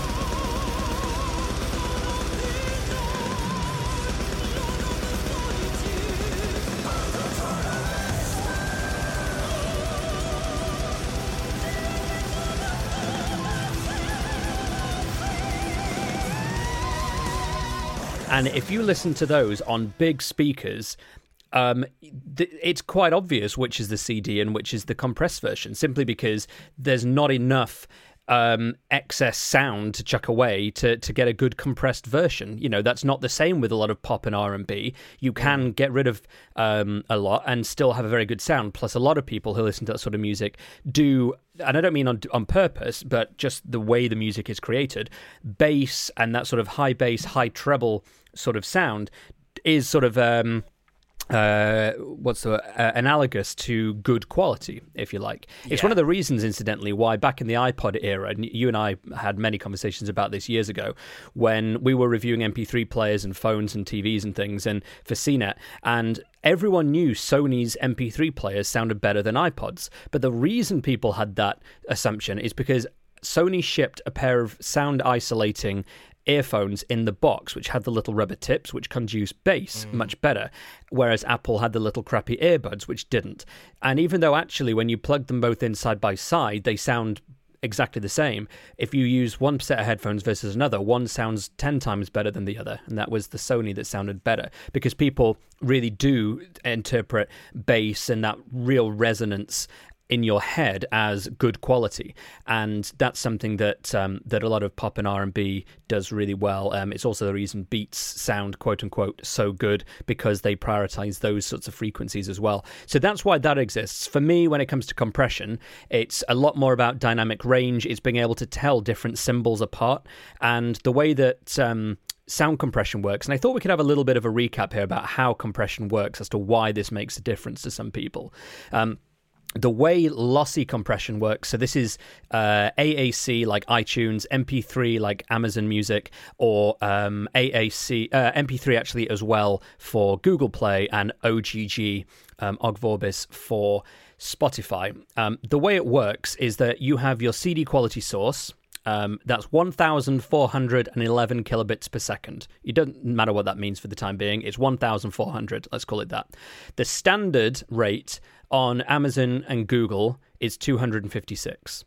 And if you listen to those on big speakers, um, th- it's quite obvious which is the C D and which is the compressed version, simply because there's not enough um, excess sound to chuck away to, to get a good compressed version. You know, that's not the same with a lot of pop and R and B. You can get rid of um, a lot and still have a very good sound. Plus, a lot of people who listen to that sort of music do... and I don't mean on on purpose, but just the way the music is created, bass and that sort of high bass, high treble sort of sound is sort of um, uh, what's the uh, analogous to good quality, if you like. It's yeah. one of the reasons, incidentally, why back in the iPod era, and you and I had many conversations about this years ago, when we were reviewing M P three players and phones and T Vs and things, and for C net, and everyone knew Sony's M P three players sounded better than iPods. But the reason people had that assumption is because Sony shipped a pair of sound isolating earphones in the box, which had the little rubber tips, which conduce bass mm. much better, whereas Apple had the little crappy earbuds, which didn't. And even though actually when you plug them both in side by side, they sound exactly the same, if you use one set of headphones versus another, one sounds ten times better than the other, and that was the Sony that sounded better, because people really do interpret bass and that real resonance in your head as good quality, and that's something that um, that a lot of pop and R and B does really well. Um, it's also the reason beats sound quote unquote so good, because they prioritize those sorts of frequencies as well. So that's why that exists. For me, when it comes to compression, it's a lot more about dynamic range. It's being able to tell different cymbals apart, and the way that um, sound compression works. And I thought we could have a little bit of a recap here about how compression works as to why this makes a difference to some people. Um, The way lossy compression works, so this is uh, A A C like iTunes, M P three like Amazon Music, or um, A A C, uh, M P three actually as well for Google Play, and O G G, um, Ogg Vorbis for Spotify. Um, the way it works is that you have your C D quality source. Um, that's one thousand four hundred eleven kilobits per second. It doesn't matter what that means for the time being. It's one thousand four hundred, let's call it that. The standard rate on Amazon and Google is two hundred fifty-six.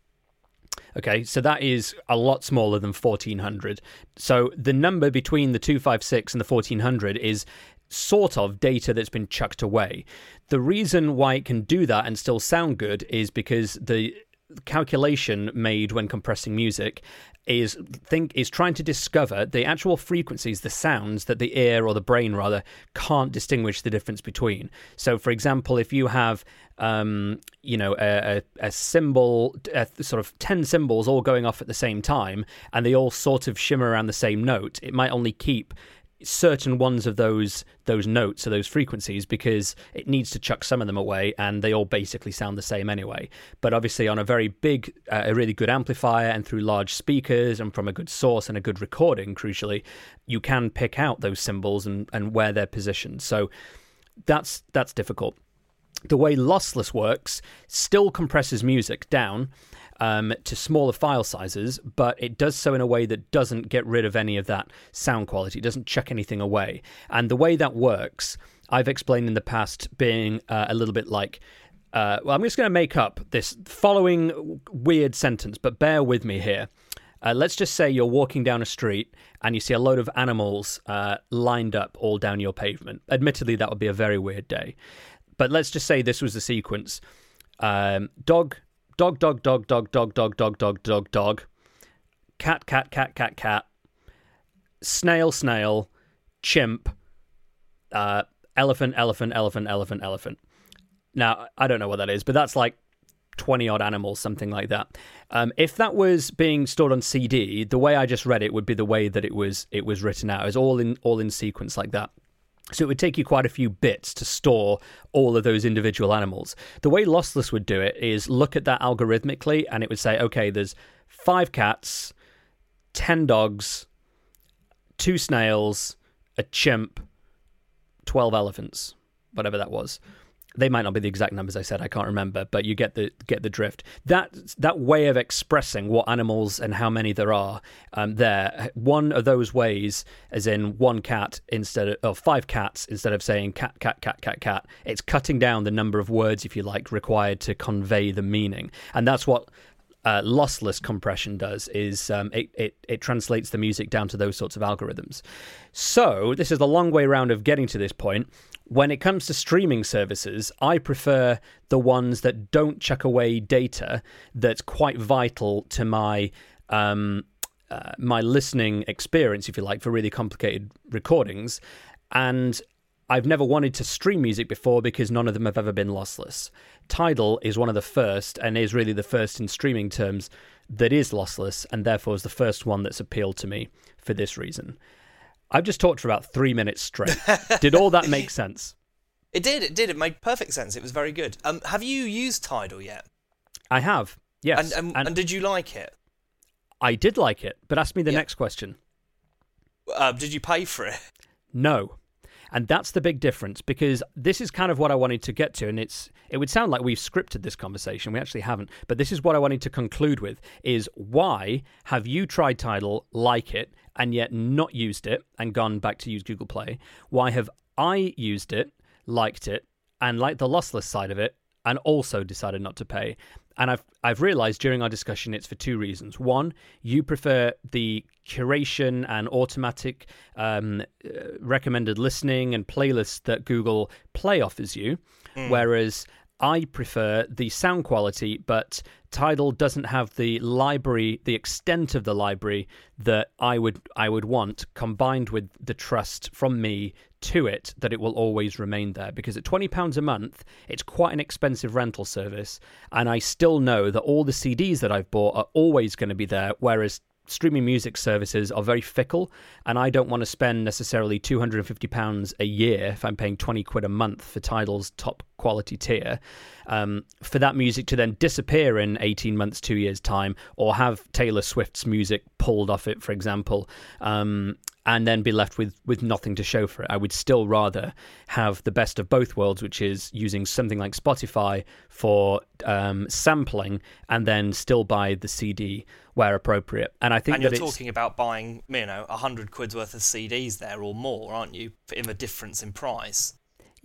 Okay, so that is a lot smaller than fourteen hundred. So the number between the two fifty-six and the fourteen hundred is sort of data that's been chucked away. The reason why it can do that and still sound good is because the calculation made when compressing music is think is trying to discover the actual frequencies, the sounds that the ear or the brain rather can't distinguish the difference between. So, for example, if you have um, you know a, a, a symbol, a, sort of ten symbols all going off at the same time, and they all sort of shimmer around the same note, it might only keep certain ones of those those notes or those frequencies because it needs to chuck some of them away, and they all basically sound the same anyway. But obviously on a very big, uh, a really good amplifier and through large speakers and from a good source and a good recording, crucially, you can pick out those symbols and, and where they're positioned. So that's that's difficult. The way lossless works still compresses music down Um, to smaller file sizes, but it does so in a way that doesn't get rid of any of that sound quality. It doesn't chuck anything away. And the way that works, I've explained in the past being uh, a little bit like, uh, well, I'm just going to make up this following weird sentence, but bear with me here. Uh, let's just say you're walking down a street and you see a load of animals uh, lined up all down your pavement. Admittedly, that would be a very weird day. But let's just say this was the sequence. Um, dog... Dog, dog, dog, dog, dog, dog, dog, dog, dog, dog. Cat, cat, cat, cat, cat. Snail, snail. Chimp. Uh, elephant, elephant, elephant, elephant, elephant. Now, I don't know what that is, but that's like twenty-odd animals, something like that. Um, if that was being stored on C D, the way I just read it would be the way that it was it was written out. It was all in all in sequence like that. So it would take you quite a few bits to store all of those individual animals. The way Lossless would do it is look at that algorithmically, and it would say, okay, there's five cats, ten dogs, two snails, a chimp, twelve elephants, whatever that was. They might not be the exact numbers I said, I can't remember, but you get the get the drift. That that way of expressing what animals and how many there are um, there, one of those ways, as in one cat instead of, or five cats instead of saying cat, cat, cat, cat, cat, it's cutting down the number of words, if you like, required to convey the meaning. And that's what uh, lossless compression does, is um, it, it, it translates the music down to those sorts of algorithms. So this is the long way round of getting to this point. When it comes to streaming services, I prefer the ones that don't chuck away data that's quite vital to my um, uh, my listening experience, if you like, for really complicated recordings. And I've never wanted to stream music before because none of them have ever been lossless. Tidal is one of the first, and is really the first in streaming terms, that is lossless, and therefore is the first one that's appealed to me for this reason. I've just talked for about three minutes straight. Did all that make sense? It did, it did. It made perfect sense. It was very good. Um, have you used Tidal yet? I have, yes. And, and, and, and did you like it? I did like it, but ask me the yeah. next question. Uh, did you pay for it? No. And that's the big difference, because this is kind of what I wanted to get to, and it's it would sound like we've scripted this conversation. We actually haven't. But this is what I wanted to conclude with, is why have you tried Tidal, like it, and yet not used it and gone back to use Google Play? Why have I used it, liked it, and liked the lossless side of it, and also decided not to pay? And I've I've realized during our discussion it's for two reasons. One, you prefer the curation and automatic um, uh, recommended listening and playlists that Google Play offers you, mm. whereas I prefer the sound quality, but Tidal doesn't have the library, the extent of the library that I would I would want, combined with the trust from me to it that it will always remain there. Because at twenty pounds a month, it's quite an expensive rental service, and I still know that all the C Ds that I've bought are always going to be there, whereas streaming music services are very fickle, and I don't want to spend necessarily two hundred fifty pounds a year if I'm paying twenty quid a month for Tidal's top quality tier, um, for that music to then disappear in eighteen months, two years time, or have Taylor Swift's music pulled off it, for example, um, and then be left with, with nothing to show for it. I would still rather have the best of both worlds, which is using something like Spotify for um, sampling, and then still buy the C D where appropriate. And I think and you're that talking about buying, you know, a hundred quid's worth of C Ds there or more, aren't you? In the difference in price.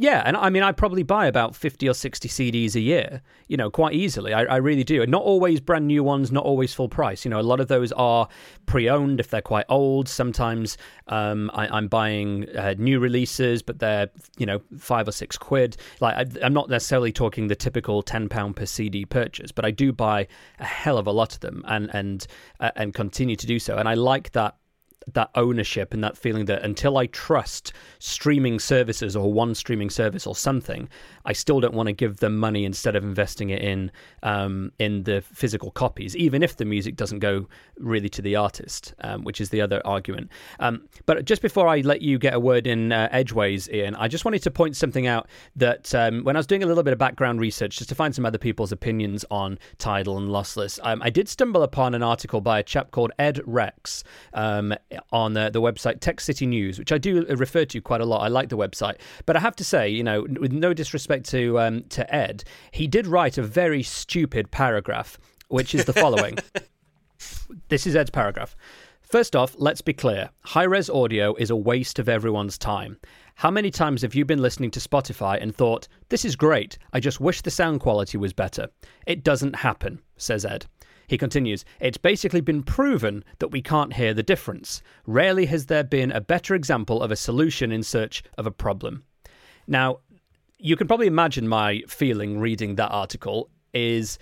Yeah, and I mean, I probably buy about fifty or sixty C Ds a year, you know, quite easily. I, I really do. And not always brand new ones, not always full price. You know, a lot of those are pre-owned if they're quite old. Sometimes um, I, I'm buying uh, new releases, but they're, you know, five or six quid. Like, I, I'm not necessarily talking the typical ten pound per C D purchase, but I do buy a hell of a lot of them and, and, uh, and continue to do so. And I like that that ownership and that feeling that until I trust streaming services or one streaming service or something, I still don't want to give them money instead of investing it in um, in the physical copies, even if the music doesn't go really to the artist, um, which is the other argument. Um, but just before I let you get a word in uh, edgeways, Ian, I just wanted to point something out that um, when I was doing a little bit of background research just to find some other people's opinions on Tidal and lossless, um, I did stumble upon an article by a chap called Ed Rex, um, on the, the website Tech City News, which I do refer to quite a lot. I like the website. But I have to say, you know, with no disrespect to um, to Ed, he did write a very stupid paragraph, which is the following. This is Ed's paragraph. First off, let's be clear. High-res audio is a waste of everyone's time. How many times have you been listening to Spotify and thought, this is great, I just wish the sound quality was better? It doesn't happen, says Ed. He continues, it's basically been proven that we can't hear the difference. Rarely has there been a better example of a solution in search of a problem. Now, you can probably imagine my feeling reading that article is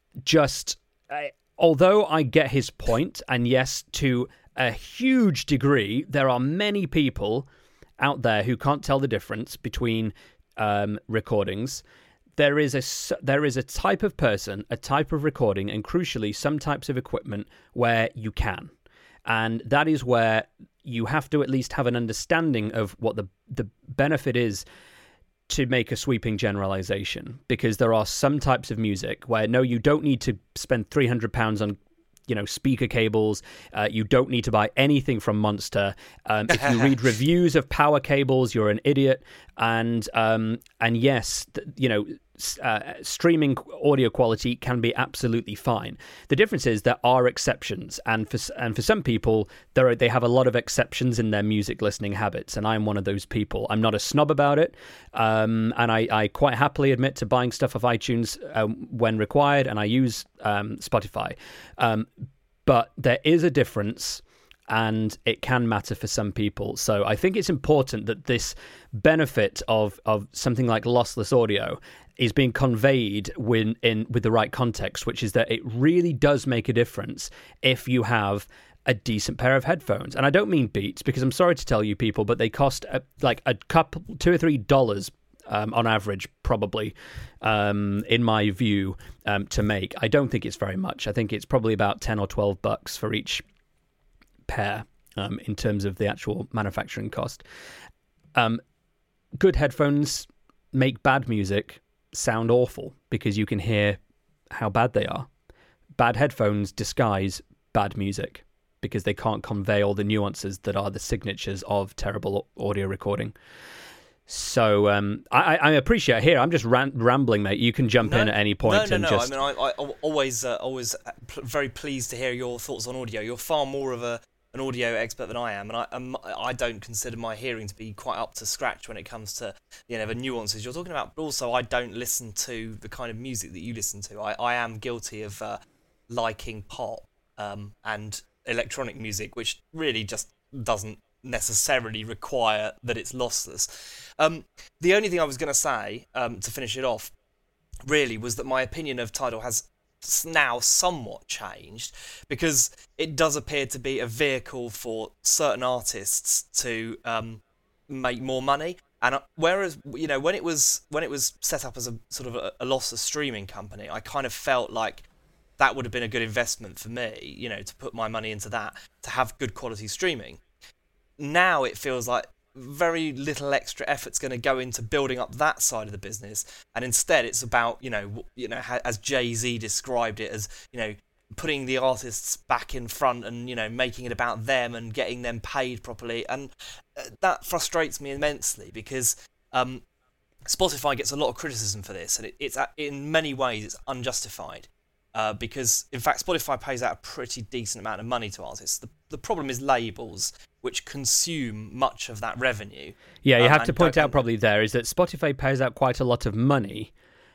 just, uh, although I get his point, and yes, to a huge degree, there are many people out there who can't tell the difference between um, recordings. There is a there is a type of person, a type of recording, and crucially, some types of equipment where you can, and that is where you have to at least have an understanding of what the the benefit is to make a sweeping generalization. Because there are some types of music where no, you don't need to spend three hundred pounds on, you know, speaker cables. Uh, you don't need to buy anything from Monster. Um, if you read reviews of power cables, you're an idiot. And um, and yes, th- you know. Uh, streaming audio quality can be absolutely fine. The difference is there are exceptions, and for and for some people, there are, they have a lot of exceptions in their music listening habits, and I'm one of those people. I'm not a snob about it, um, and I, I quite happily admit to buying stuff off iTunes um, when required, and I use um, Spotify. Um, but there is a difference, and it can matter for some people. So I think it's important that this benefit of of something like lossless audio is being conveyed when in with the right context, which is that it really does make a difference if you have a decent pair of headphones. And I don't mean Beats, because I'm sorry to tell you people, but they cost a, like a couple, two or three dollars um, on average, probably, um, in my view, um, to make. I don't think it's very much. I think it's probably about ten or twelve bucks for each pair um, in terms of the actual manufacturing cost. Um, good headphones make bad music sound awful because you can hear how bad they are. Bad headphones disguise bad music because they can't convey all the nuances that are the signatures of terrible audio recording. So um, I, I appreciate here. I'm just ran- rambling, mate. You can jump no, in at any point. No, no, and no. Just... I mean, I, I always, uh, always very pleased to hear your thoughts on audio. You're far more of a an audio expert than I am, and I um, I don't consider my hearing to be quite up to scratch when it comes to, you know, the nuances you're talking about. But also, I don't listen to the kind of music that you listen to. I, I am guilty of uh, liking pop um, and electronic music, which really just doesn't necessarily require that it's lossless. Um, the only thing I was going to say um, to finish it off, really, was that my opinion of Tidal has now somewhat changed, because it does appear to be a vehicle for certain artists to um, make more money. And whereas, you know, when it was when it was set up as a sort of a, a lossless streaming company, I kind of felt like that would have been a good investment for me, you know, to put my money into that, to have good quality streaming. Now it feels like very little extra effort's going to go into building up that side of the business, and instead it's about, you know, you know, as Jay-Z described it, as, you know, putting the artists back in front and, you know, making it about them and getting them paid properly. And that frustrates me immensely, because um, Spotify gets a lot of criticism for this, and it, it's in many ways it's unjustified. Uh, because, in fact, Spotify pays out a pretty decent amount of money to artists. The, the problem is labels, which consume much of that revenue. Yeah, you um, have to point out probably there is that Spotify pays out quite a lot of money,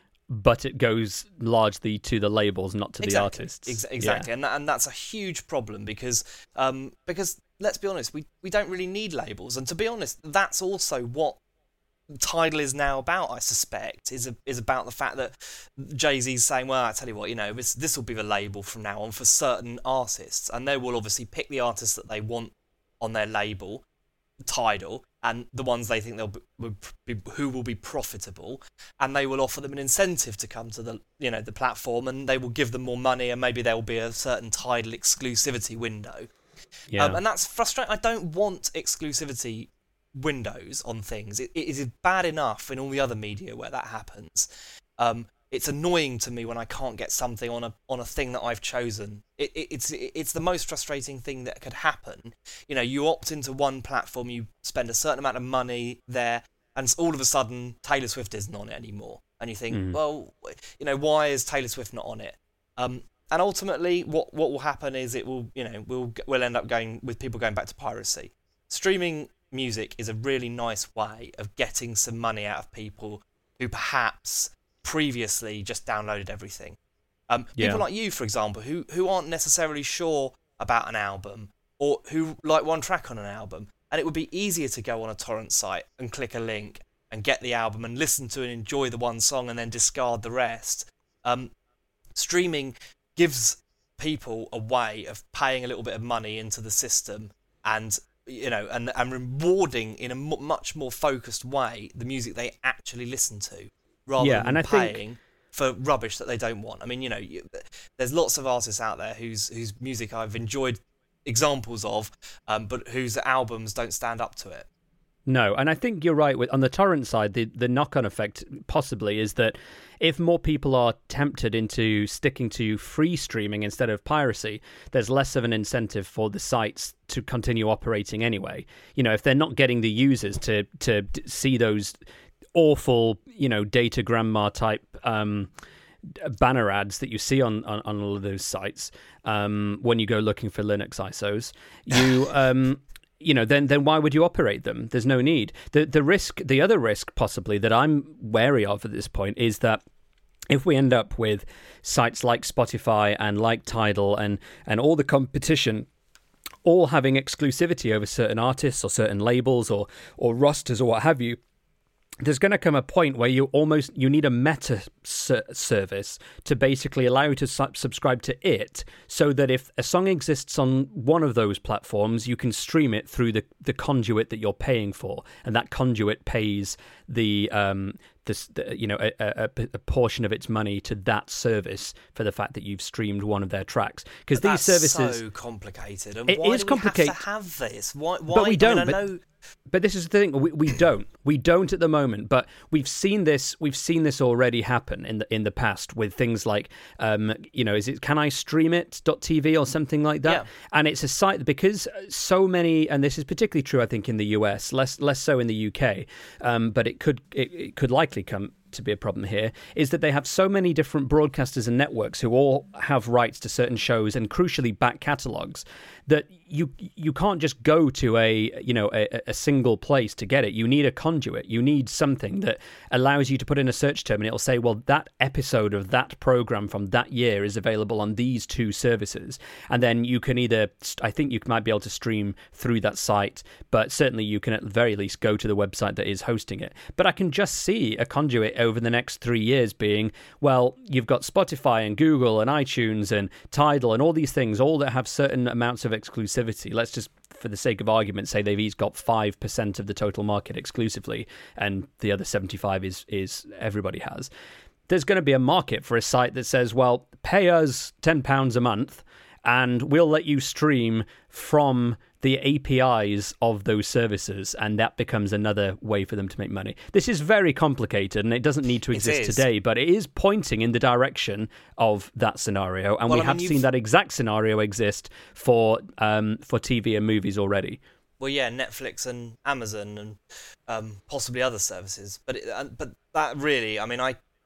but it goes largely to the labels, not to exactly, the artists. Ex- exactly, yeah. and that, and that's a huge problem because um, because let's be honest, we, we don't really need labels, and to be honest, that's also what Tidal is now about, I suspect, is a, is about the fact that Jay-Z's saying, well, I tell you what, you know, this this will be the label from now on for certain artists, and they will obviously pick the artists that they want on their label, Tidal, and the ones they think they'll be, will be, who will be profitable, and they will offer them an incentive to come to the you know the platform, and they will give them more money, and maybe there will be a certain Tidal exclusivity window. Yeah. Um, and that's frustrating. I don't want exclusivity windows on things. It, it is bad enough in all the other media where that happens. Um, it's annoying to me when I can't get something on a on a thing that I've chosen. It, it, it's it, it's the most frustrating thing that could happen. You know, you opt into one platform, you spend a certain amount of money there, and all of a sudden Taylor Swift isn't on it anymore, and you think, mm. well, you know, why is Taylor Swift not on it? Um, and ultimately, what what will happen is it will, you know, we'll we'll end up going with people going back to piracy. Streaming music is a really nice way of getting some money out of people who perhaps previously just downloaded everything. Um, yeah. People like you, for example, who who aren't necessarily sure about an album or who like one track on an album, and it would be easier to go on a torrent site and click a link and get the album and listen to and enjoy the one song and then discard the rest. Um, streaming gives people a way of paying a little bit of money into the system and you know, and, and rewarding in a m- much more focused way the music they actually listen to, rather yeah, than and I paying think... for rubbish that they don't want. I mean, you know, you, there's lots of artists out there whose whose music I've enjoyed examples of, um, but whose albums don't stand up to it. No, and I think you're right. With on the torrent side, the, the knock-on effect possibly is that if more people are tempted into sticking to free streaming instead of piracy, there's less of an incentive for the sites to continue operating anyway. You know, if they're not getting the users to to see those awful, you know, data grandma type um, banner ads that you see on, on, on all of those sites um, when you go looking for Linux I S Os, you... Um, you know, then then why would you operate them? There's no need. The the risk, the other risk possibly that I'm wary of at this point is that if we end up with sites like Spotify and like Tidal and, and all the competition all having exclusivity over certain artists or certain labels or or rosters or what have you, there's going to come a point where you almost you need a meta ser- service to basically allow you to su- subscribe to it, so that if a song exists on one of those platforms, you can stream it through the, the conduit that you're paying for, and that conduit pays the um this the, you know a, a, a portion of its money to that service for the fact that you've streamed one of their tracks. Because these services that's so complicated. And it why is do we complicated. have to have this? Why? why but we don't. I mean, I but, know... but this is the thing. We, we don't. We don't at the moment. But we've seen this. We've seen this already happen in the in the past with things like, um, you know, is it Can I Stream It .tv or something like that? Yeah. And it's a site because so many, and this is particularly true, I think, in the U S, less less so in the U K, um, but it could it, it could likely come to be a problem here, is that they have so many different broadcasters and networks who all have rights to certain shows and crucially back catalogs, that you you can't just go to a you know a, a single place to get it. You need a conduit. You need something that allows you to put in a search term and it'll say, well, that episode of that program from that year is available on these two services, and then you can either, I think you might be able to stream through that site, but certainly you can at the very least go to the website that is hosting it. But I can just see a conduit over the next three years being, well, you've got Spotify and Google and iTunes and Tidal and all these things, all that have certain amounts of exclusivity. Let's just, for the sake of argument, say they've each got five percent of the total market exclusively, and the other seventy-five is is everybody has. There's going to be a market for a site that says, well, pay us ten pounds a month and we'll let you stream from the A P Is of those services, and that becomes another way for them to make money. This is very complicated, and it doesn't need to exist today, but it is pointing in the direction of that scenario, and well, we I mean, have you've... seen that exact scenario exist for um, for T V and movies already. Well, yeah, Netflix and Amazon and um, possibly other services, but it, uh, but that really, I mean, I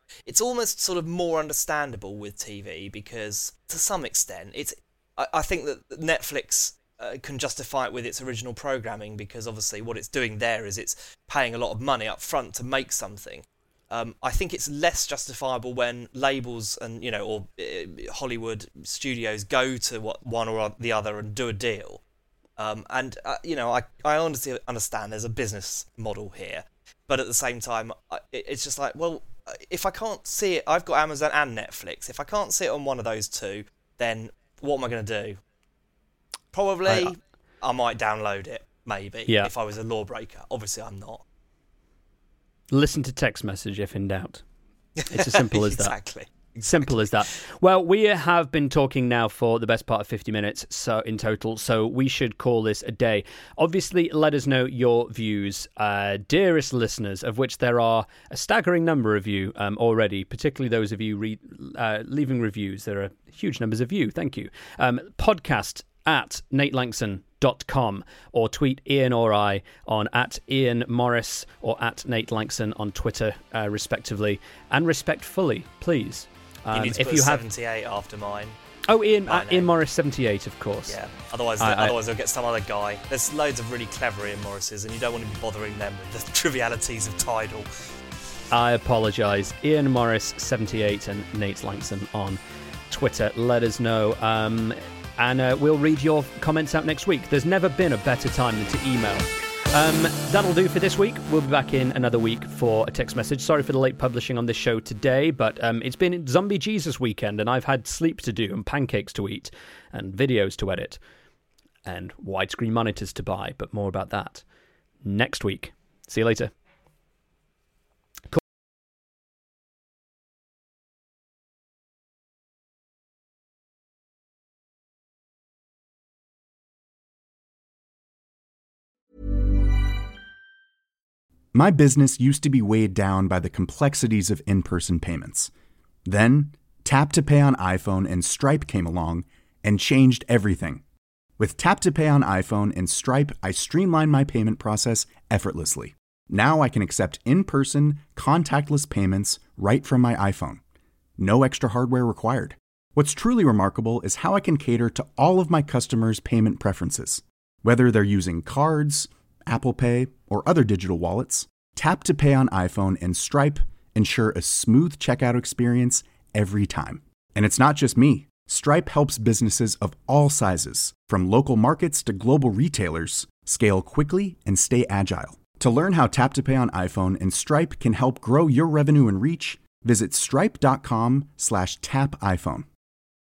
it's almost sort of more understandable with T V because to some extent it's I, I think that Netflix uh, can justify it with its original programming because obviously what it's doing there is it's paying a lot of money up front to make something. Um, I think it's less justifiable when labels and you know or uh, Hollywood studios go to what one or the other and do a deal. Um, and uh, you know I I honestly understand there's a business model here, but at the same time I, it's just like, well, if I can't see it, I've got Amazon and Netflix. If I can't see it on one of those two, then what am I going to do? Probably I, I might download it, maybe, yeah. if I was a lawbreaker. Obviously, I'm not. Listen to text message if in doubt. It's as simple as exactly. that. Exactly. Simple as that. Well, we have been talking now for the best part of fifty minutes so in total, so we should call this a day. Obviously, let us know your views, uh, dearest listeners, of which there are a staggering number of you um, already, particularly those of you re- uh, leaving reviews. There are huge numbers of you. Thank you. Um, podcast at nate langson dot com or tweet Ian or I on at Ian Morris or at Nate Langson on Twitter, uh, respectively. And respectfully, please. Um, you need to if put you seventy-eight have... after mine. Oh, Ian, uh, Ian Morris seventy-eight, of course. Yeah. Otherwise, I, otherwise I... they'll get some other guy. There's loads of really clever Ian Morrises, and you don't want to be bothering them with the trivialities of Tidal. I apologise. Ian Morris seventy-eight and Nate Langson on Twitter. Let us know. Um, and uh, we'll read your comments out next week. There's never been a better time than to email. Um, that'll do for this week. We'll be back in another week for a text message. Sorry for the late publishing on this show today, but um, it's been Zombie Jesus weekend, and I've had sleep to do, and pancakes to eat, and videos to edit, and widescreen monitors to buy, but more about that next week. See you later. Cool. My business used to be weighed down by the complexities of in-person payments. Then, Tap to Pay on iPhone and Stripe came along and changed everything. With Tap to Pay on iPhone and Stripe, I streamlined my payment process effortlessly. Now I can accept in-person, contactless payments right from my iPhone. No extra hardware required. What's truly remarkable is how I can cater to all of my customers' payment preferences. Whether they're using cards, Apple Pay, or other digital wallets, Tap to Pay on iPhone and Stripe ensure a smooth checkout experience every time. And it's not just me. Stripe helps businesses of all sizes, from local markets to global retailers, scale quickly and stay agile. To learn how Tap to Pay on iPhone and Stripe can help grow your revenue and reach, visit stripe.com slash tap iPhone.